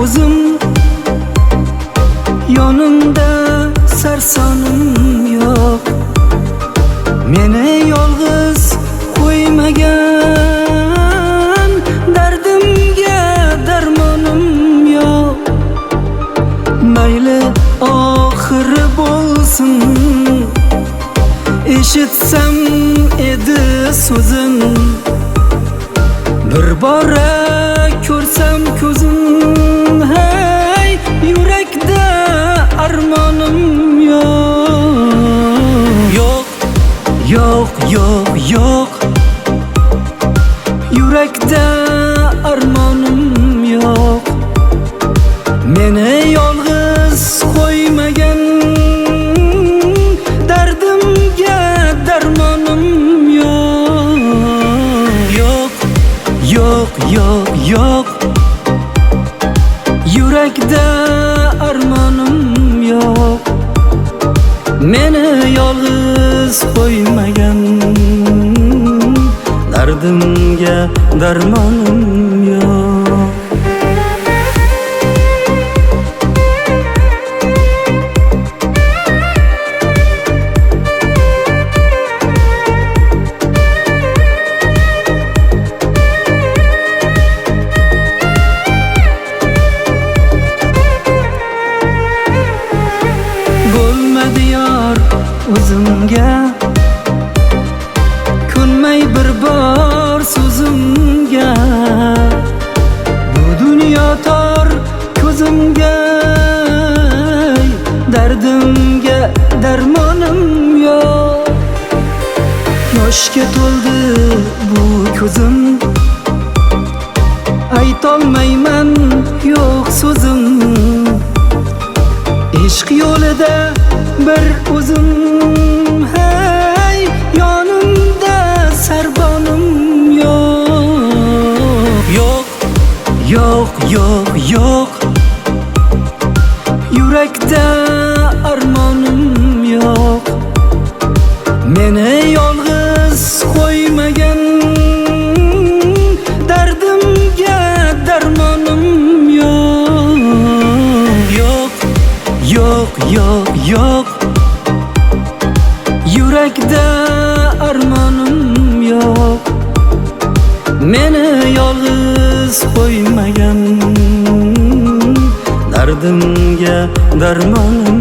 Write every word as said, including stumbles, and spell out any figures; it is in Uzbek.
o'zim yonimda sarsonim yo'q, meni yolg'iz qo'ymagan, dardimga darmonim yo'q. Mayli oxiri bo'lsin, eshitsam edi so'zin, bir bora ko'rsam ko'zim, hey yurakda armonim yo'q. Yo'q, yo'q, yo'q, yo'q, yurakda armonim yo'q, meni yolg'iz qo'ymagan, dardimga darmonim yo'q. Yo'q, yo'q, yo'q, yo'q, yurakda armonim yo'q, meni yolg'iz qo'ymagan, dardimga darmonim yo'q. Bo'lmadi yor o'zimga, ko'nmay bir bor so'zimga, bu dunyo tor ko'zimga, dardimga darmonim yo'q. Yoshga to'ldi bu ko'zim, aytolmayman yo'q so'zim, ishq yo'lida bir o'zim, hey yonimda sarbonim yo'q. Yo'q, yo'q, yo'q, yo'q, yurakda armonim yo'q, meni yolg'iz qo'ymagan, dardimga darmonim yo'q. Yo'q, yo'q, yo'q, yo'q, yurakda armonim yo'q, meni yolg'iz qo'ymagan, dardimga darmonim